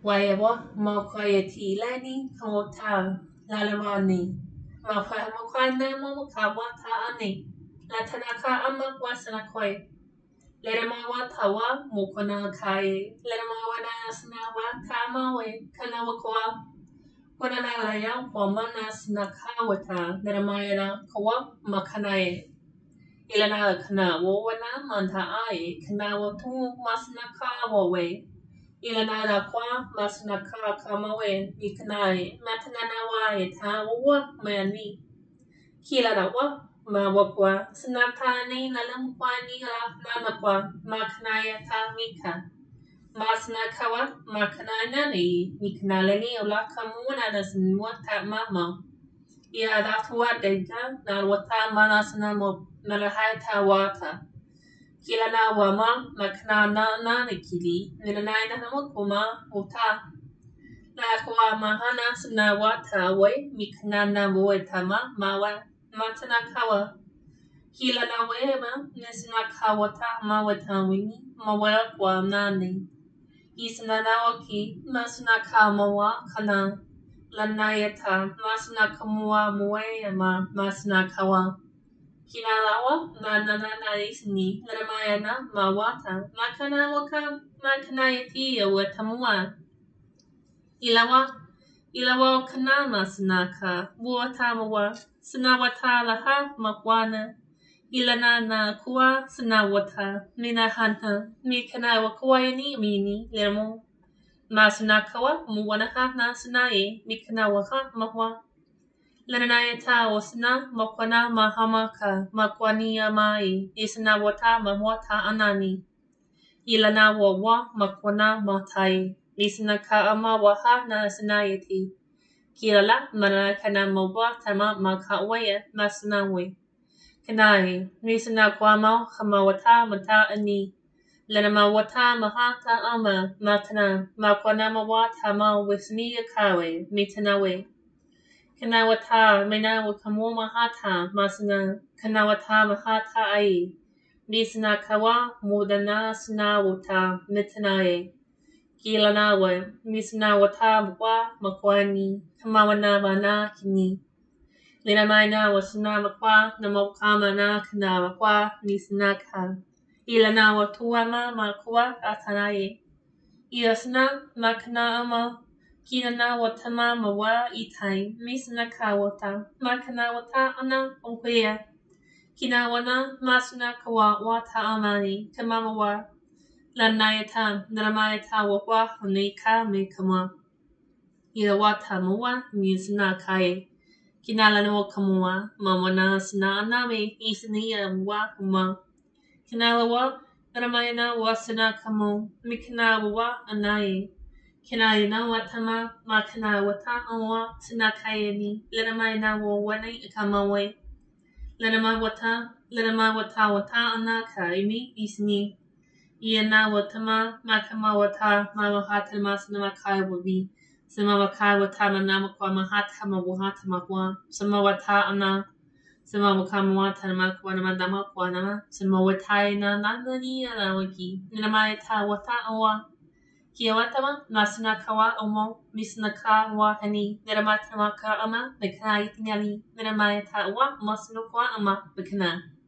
Waewa Mokoyeti Lani Kota Lalarani Mafamokwana Momokawata Ani Latanaka Ama Wasanakoi Leramawa Tawa Mokona Kai Leramawana Snawa Tamawe Kanawakwa Wanalaya Wamana Snakawata Leramayana Kawa Makanae Ilana Kana Wowana Manta Ai Kanawa Tu Masnakawa Way Ilanara kwa masnaka kamawe miknai matananawa etawa mani kilarawa mawakwa snatani nalamkwani nanakwa maknaya tamika masnakawa maknanani miknalani olakamuna nasnwata mama ya datwa dega narwata manasnamo nalahata wata Kilana wama maknana nanikili nilanaina namakuma uta la kwa mahana sna wata we miknana woetama mawa matana kawa kilana wema nesna kawata mawata wini mawa kwa nani isna nawaki masna kamawa kana lanayata masna kamua muema masna kawa Kinalawa manana isni Ramayana mawata makana waka makanayati watamua ilawa kanama snaka watamawa snawata laha makwana ilanana kuwa snawata minahana mikana wakwayani mini lemo masnakawa muwanaha nasnaye mikana waka mahwa Lanayata wasna makwana mahamaka makwaniya mai isna wata mahwata anani ilana wawa makwana matai isna ka ama waha na snayati kilala mana kana mawa tama makawaya masnawe kanai nisna kwama hamawata mata ani lana mawata mahata ama matana makwana mawata ma wisni kawe mitanawe Kanawata mena wakamo mahata masna kanawata mahata ai nisna kawa mudana sna wata mitanae kilanawe nisna wata mwa makwani kamawana mana kini lina maina wasna makwa na mokama na kana makwa nisna ka ilana watuama makwa atanae Iasna makna ama Kinana watama mawa itai misna kawata makana wata ana okwea kinawana masna kawa wata amani kamamawa lanayata naramayata wakwa hanika mekama ila wata mawa misna kai kinalano kamwa mamana sna aname isniya wa kuma kinalawa naramayana wasna kamo mikna wa anaye Kinayana watama makana wata awa sinakayani lenamaina wo wane ikamawe lenama wata anaka imi isni Iana watama makama wata mamahata masna makai wabi sama makai wata manama kwa mahata mawahata makwa sama wata ana sama wakama wata makwa namadama kwa nama sama wata ina nanani ana waki lenamaita wata awa Kiawatama masna kawa omo misna ka wa hani neramatama ka ama bekana itinali neramaya ta wa masno kwa ama bekana